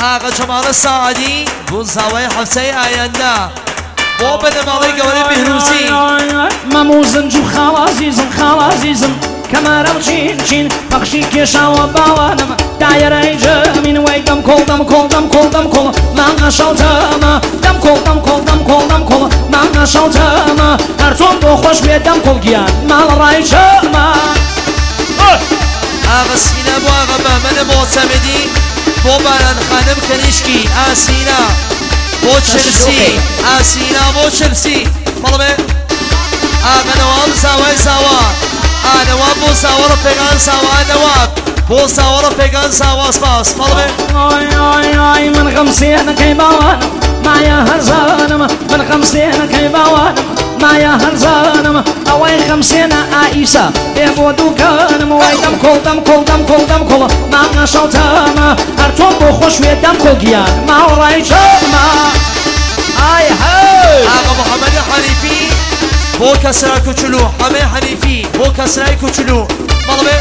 آقا جمال السعدي بو زاوية حفصي آياندا بو بنمالي قولي بهروسي ماموزن جو خالازيزم خالازيزم كما رمشين بخشي كيشا وباوانم دايرة جمين وي دم كول دم كول دم كول دم كول ما شوتما دم كول دم كول دم كول دم كول ما شوتما هرتون بو خوش بي دم كول جيان مال راي شما آقا سينا بو آقا بهمن معتمدي بو باران خانم كنشكي آسينا بو تشلسي آسينا بو تشلسي مالبه آقا نواب زاوي زاوا نواب بو زاورا پیگان زاوا نواب بو زاورا پیگان زاوا سپاس مالبه آی من غمسين كي باوانم معايا هرزانم من غمسين كي باوانم معايا هرزانم اوي 50 عيسى بيبو دوكانم وي دم كول دم كول دم كول دم كول ما شوتما هرتون بو خوش وي دم كول جيان ما وراي شما اي هاي آقا محمد حنيفي بو كسرى كوچلو حمي حنيفي بو كسرى كوچلو مالبه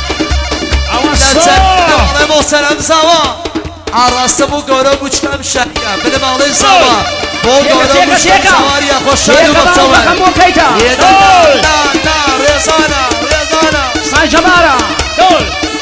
لازم بو سلام زاوا عراسته بو گورو بوچکم شایا بده مالي زاوا بو گورو بوچکم زواريا خوشحال متصور يدا تا رزانا ساي جبارا دول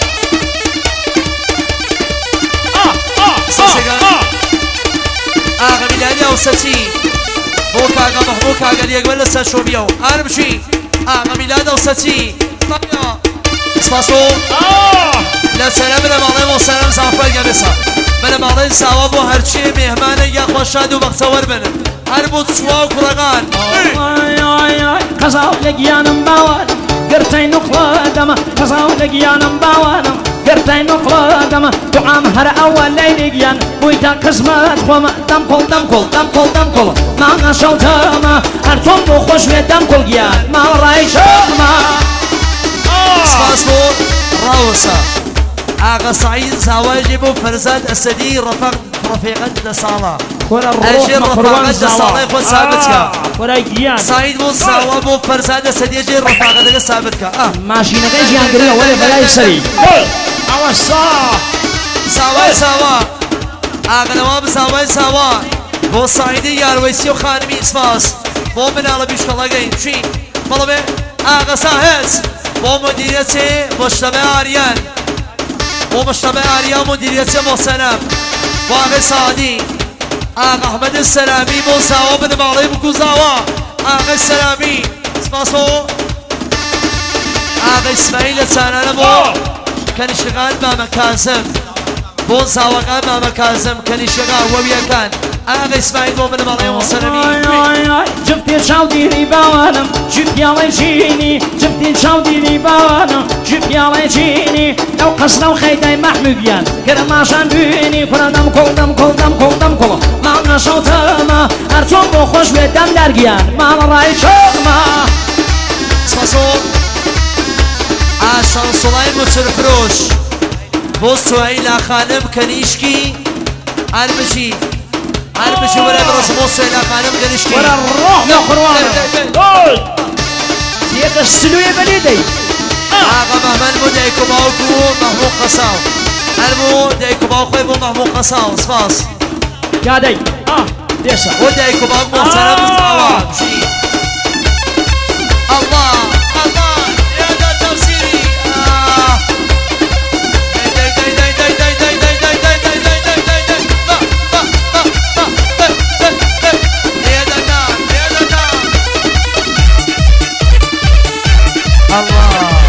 آقا ميلاني اوستي بو كاغا محبوك آقا ليقبل لسا شوبيو ارمشي آقا ميلاد اوستي طبيا اسماسو لسلام لمالي وسلام زعفر قمصا من مالي ساوا بو هرچي مهمان يا خوشاد و مقصور بن هر بود شوا و كرغان قزاو لقيانم باوانم قرتين نقلادم قزاو لقيانم باوانم قرتين نقلادم دعام هر اول ليلقيان بويتا قسمت خوما دم كل دم كل دم كل دم كل ما شوتما هرتون بو خوش دم كل جيان ما راي شما اسماسو راوسا آقا سعيد زواجي بو فرزاد أسدي رفيقة دسالة أجي رفاقة دسالة خود ثابتك سعيد بو زوا بو فرزاد أسدي أجي رفاقة ثابتك ماشي نغير جيان قريبا ولا بلاي سري زوا آقا نواب زوا بو سعيدي يارويسي وخانمي اسماس بو من على بيشكالا قاين شي مالبه آقا ساهز بو مديريتي مجتمع عريان ومجتمع عريان مديريتي محسنم واقع سعدي آقا أحمد السلامي بو زاوا بن مالي بكو زاوا آقا السلامي اسماسو آقا إسماعيل سانانا بو كان يشتغل مع مكازم بو زاوا قال مع مكازم كان يشتغل وويا كان آقا إسماعيل بو بن مالي محسنمي جبتي شاوديني باوانم جبتي على جيني جبتي شاوديني باوانم جبتي على جيني لو قصنا خيداي محموديان كرم عشان بيني كنا دم كل دم كل دم كل دم كل ما شوتما هرتون بو خوش بدم درگيان ما راي شما سپاسو عشان صلاي مترفروش بو سويلا خانم كنيشكي عربشي ولا برس بو سويلا خانم كنيشكي ولا الروح يا خروان ديك السلوية بليدي آقا مهمن بو ديكو باوكو محمود قصاو المو ديكو باوكو بو محمود قصاو سپاس قادي ديسا و ديكو باوكو محسنم زاوا مشي الله يا دا تفسيري الله